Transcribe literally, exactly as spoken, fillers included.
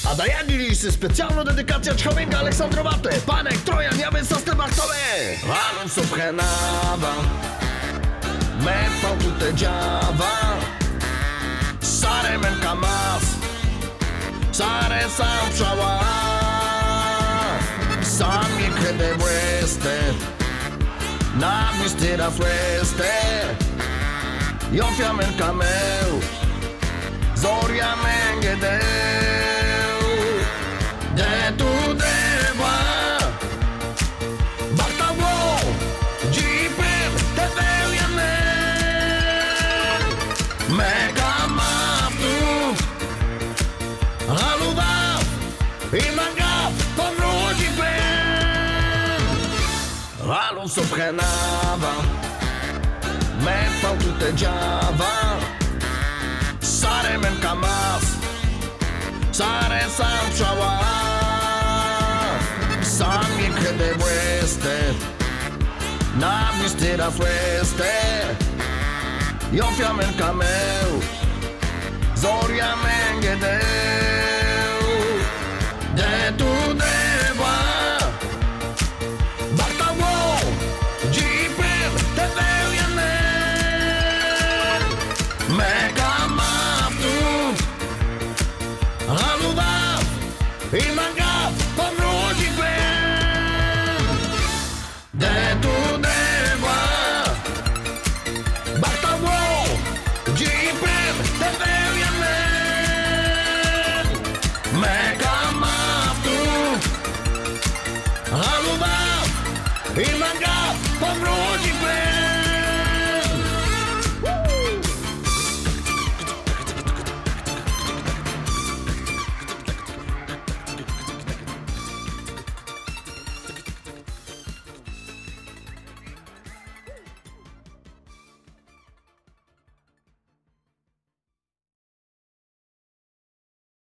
A da ja se specjalna dedykacja człowieka Aleksandrowaty. Panek Trojan, ja więc jestem aktowy. Alum subhenawa Mepał tu te dziawa Sare men kamas Sare sam pszała Sam je krede weste Na mistera fleste Jofia men kameu Zoria men gedeu De tu deva Bartawo Jeeper Te veu ja men Mega maftu Haluwaw I magaw Powróci pen Halum subhenawa Mepał tu te dziawa Sare men kamas Sare sam pszała Sam je krede weste Na mistera fleste Jofia men kameu Zoria men gedeu De tu deva Bartawo Jeeper Te veu ja men Mega maftu Haluwaw I